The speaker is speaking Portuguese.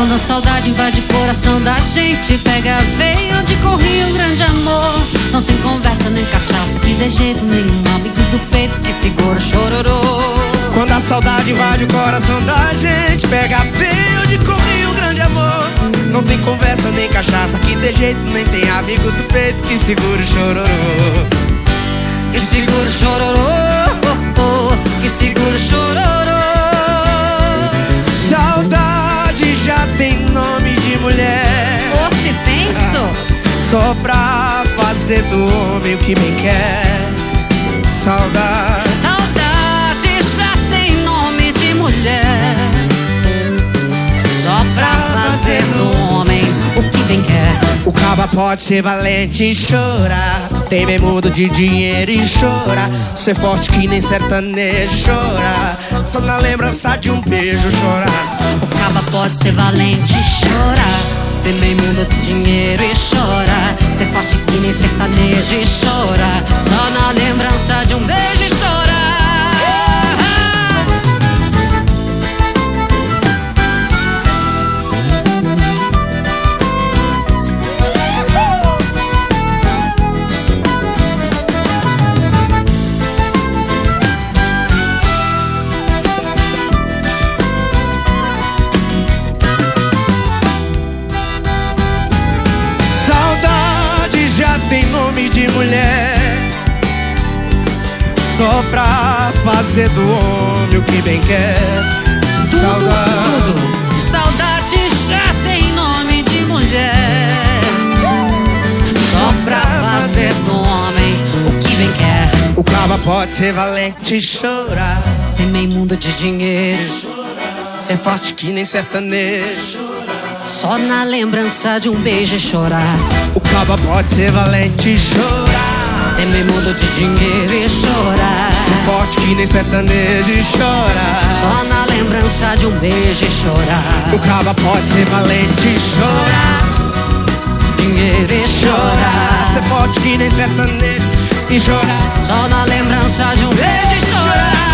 Quando a saudade invade o coração da gente, pega a veia onde corria um grande amor. Não tem conversa nem cachaça que dê jeito nenhum, amigo do peito que segura o chororô. Quando a saudade invade o coração da gente, pega a veia onde corria um grande amor. Não tem conversa nem cachaça que dê jeito, nem tem amigo do peito que segura o chororô. Que segura o chororô, que segura o chororô. Saudade já tem nome de mulher. Ô, se tenso. Só pra fazer do homem o que bem quer. Saudade. Saudade já tem nome de mulher. Só pra fazer do homem o que bem quer. O caba pode ser valente e chorar, tem bem mudo de dinheiro e chora. Ser forte que nem sertanejo chora, só na lembrança de um beijo chorar. O caba pode ser valente e chorar, tem bem mundo de dinheiro e chora. Ser forte que nem sertanejo e chora, só na lembrança de um beijo e chorar. Tem nome de mulher, só pra fazer do homem o que bem quer. Tudo. Saudade já tem nome de mulher, só pra fazer do homem o que bem quer. O caba pode ser valente e chorar, tem meio mundo de dinheiro, ser forte que nem sertanejo, só na lembrança de um beijo e chorar. O caba pode ser valente e chorar, tem meio mundo de dinheiro e chorar, ser forte que nem sertanejo e chorar, só na lembrança de um beijo e chorar. O caba pode ser valente e chorar, dinheiro e chorar, ser forte que nem sertanejo e chorar, só na lembrança de um beijo e chorar.